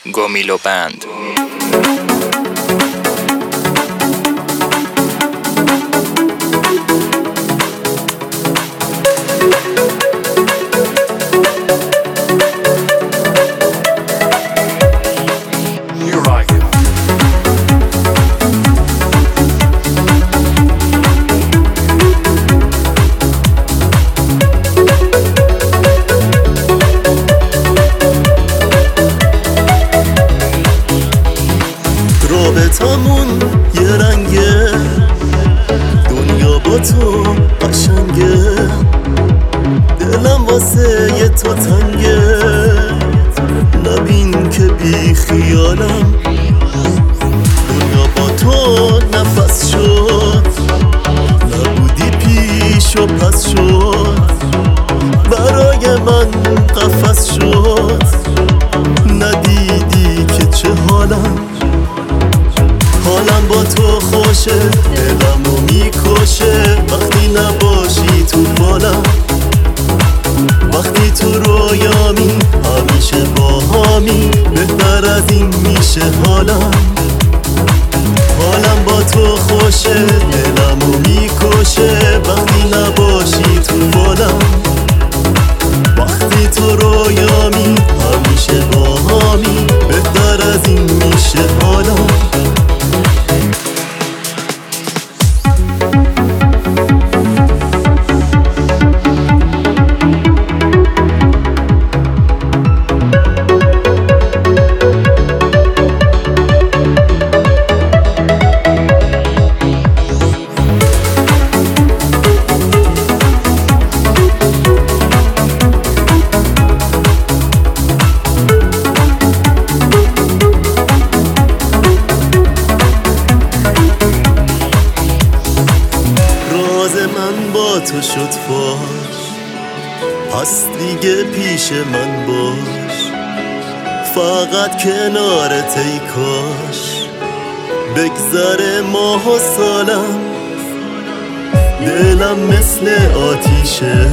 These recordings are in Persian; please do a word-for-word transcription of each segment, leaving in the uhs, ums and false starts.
گومیلو بند. رابطمون یه رنگه، دنیا با تو قشنگه، دلم واسه یه تو تنگه، نبین که بی خیالم، دنیا با تو نفس شد، نبودی پیش و پس شد، برای من قفس شد، ندیدی که چه حالم، حالم با تو خوشه، دلمو میکشه وقتی نباشی تو بالم، وقتی تو رویامی همیشه با همی، بهتر از این میشه حالم، حالم با تو خوشه، دلمو میکشه وقتی نباشی تو بالم، وقتی تو رویامی همیشه با همی، بهتر از این میشه حالم. من با تو شد فاش، پس دیگه پیش من باش، فقط کنارت ای کاش، بگذره ماه و سالم، دلم مثل آتیشه،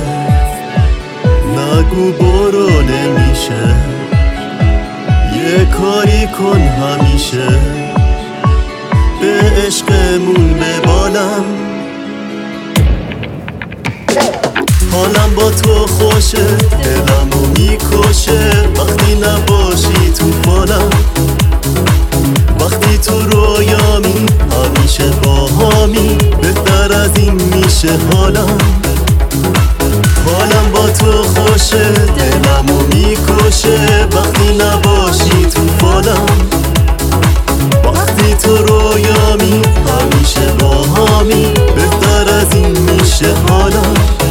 نگو برو نمیشه، یه کاری کن همیشه، به عشقمون ببالم، حالم با تو خوشه، دلمو میکشه وقتی نباشی تو بالم، وقتی تو رویامی همیشه با همی، بهتر از این میشه حالم، حالم با تو خوشه، دلمو میکشه وقتی نباشی تو بالم، وقتی تو رویامی همیشه با همی، بهتر از این میشه حالم.